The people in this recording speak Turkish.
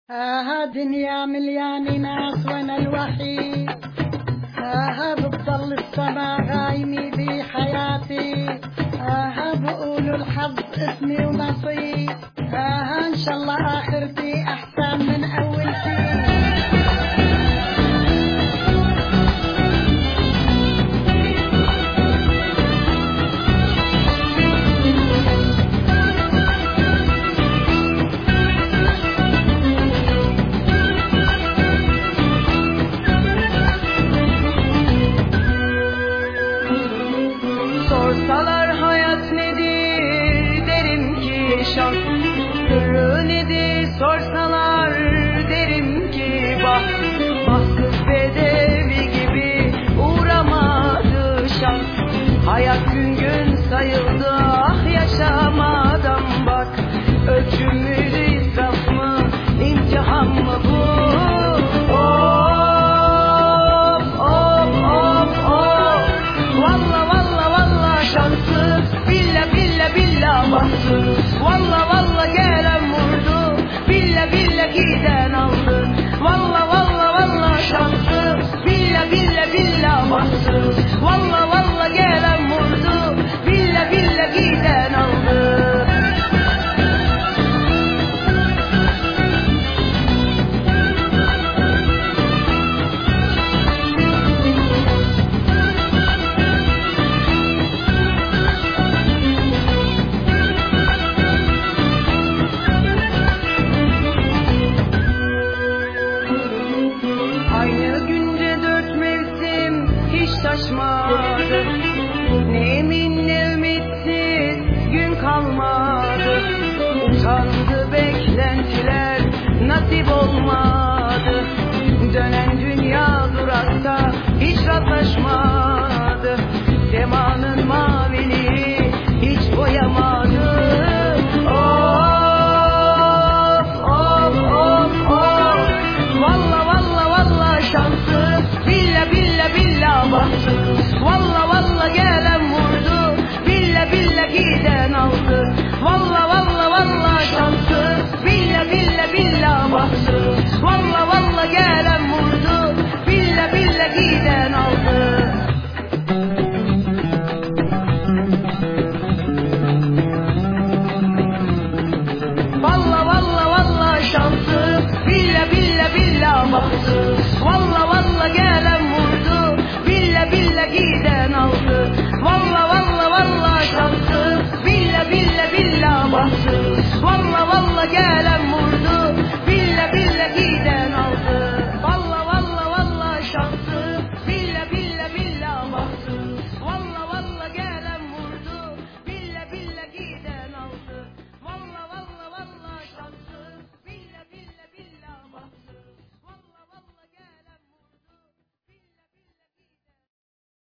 دنيا مليان ناس وانا الوحيد. بتضل السما غايمي بحياتي. بقولوا الحظ اسمي ونصيب. ان شاء الله اخرتي احسن من اولتي. Sorsalar hayat nedir derim ki şans. Sırrı nedir sorsalar derim ki bahtsız bedevi gibi uğramadı şans. Hayat gün gün sayıldı ah yaşamadan bak. Ölçüm müydü israf mı imtihan mı bu? Valla valla gelen vurdu, billa billa giden aldı. Valla valla valla şansı, billa billa billa bastı. Valla valla gelen vurdu, billa billa giden aldı. Aynı günde dört mevsim hiç taşmadı. Ne emin ne ümitsiz gün kalmadı. Utandı beklentiler nasip olmadı.